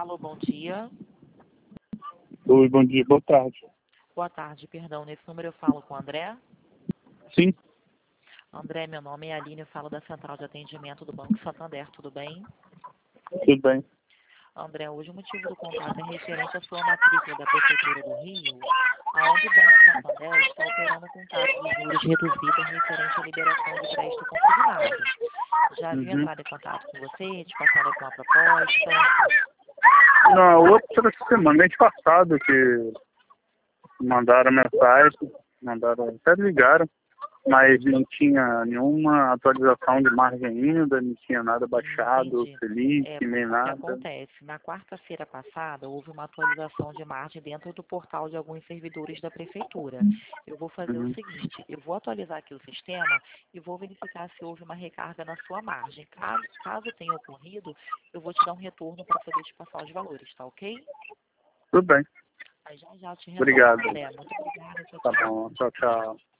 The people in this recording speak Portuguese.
Alô, bom dia. Oi, bom dia, boa tarde. Boa tarde, perdão. Nesse número eu falo com o André. Sim, André, meu nome é Aline, eu falo da Central de Atendimento do Banco Santander, tudo bem? tudo bem. André, hoje o motivo do contato é referente à sua matrícula da Prefeitura do Rio, aonde o Banco Santander está operando com taxa de juros reduzida referente à liberação de crédito consignado. Já havia Uhum. entrado em contato com você, te passaram alguma proposta? Na outra semana, mês passado, que mandaram mensagem, até ligaram, mas não tinha nenhuma atualização de margem ainda, não tinha nada baixado, Entendi. feliz, É, nem o que nada. acontece? Na quarta-feira passada, houve uma atualização de margem dentro do portal de alguns servidores da Prefeitura. Eu vou fazer o Uhum. seguinte, eu vou atualizar aqui o sistema e vou verificar se houve uma recarga na sua margem. Caso tenha ocorrido, eu vou te dar um retorno para poder te passar os valores, tá ok? Tudo bem, Aí já já eu te retorno, obrigado. André. Muito obrigada, tchau, Tá tchau. bom, tchau, tchau.